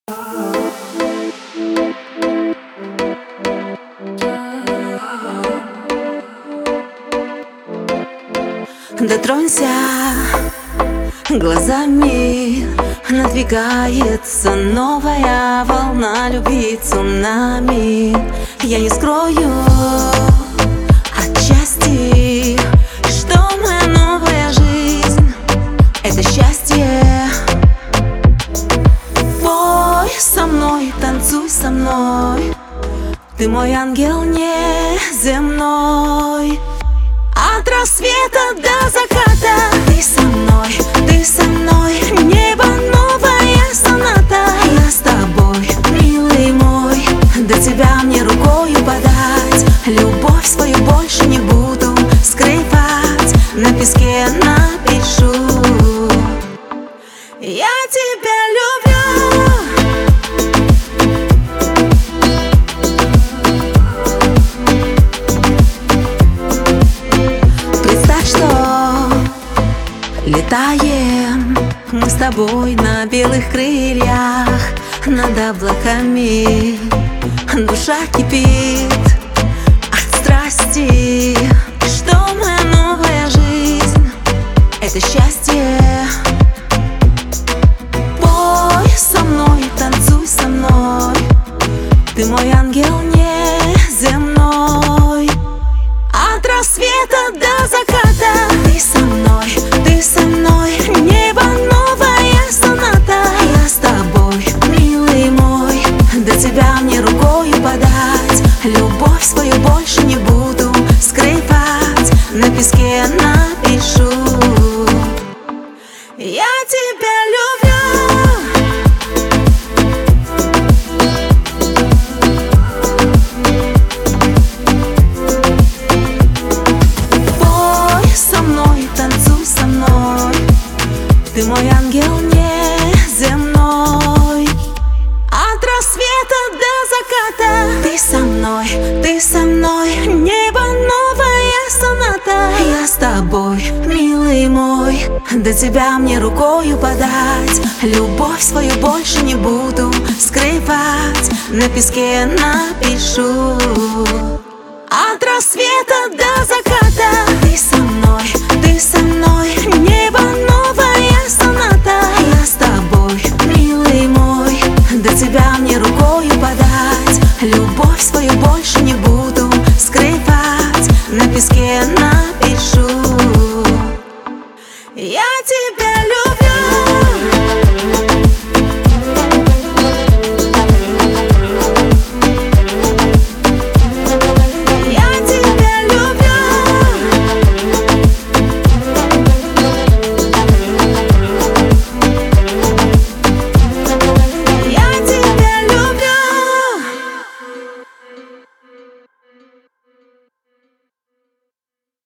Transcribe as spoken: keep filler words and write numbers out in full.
Дотронься глазами, надвигается новая волна любви цунами. Я не скрою отчасти, что моя новая жизнь — это счастье. Пой со мной, танцуй со мной, ты мой ангел неземной. От рассвета до заката ты со мной, ты со мной, небо новая соната. Я с тобой, милый мой, до тебя мне рукою подать. Любовь свою больше не буду скрывать, на песке напишу: я тебя люблю. Летаем мы с тобой на белых крыльях над облаками. Душа кипит от страсти, что моя новая жизнь — это счастье. Пой со мной, танцуй со мной, ты мой ангел неземной. От рассвета до заката ты со мной, ты со мной, небо новая соната. Я с тобой, милый мой, до тебя мне рукою подать. Любовь свою больше не буду скрывать, на песке напишу: я тебя люблю. Ты мой ангел неземной. От рассвета до заката ты со мной, ты со мной, небо новая соната. Я с тобой, милый мой, до тебя мне рукою подать. Любовь свою больше не буду скрывать, на песке напишу: от рассвета до заката ты со мной, ты со мной.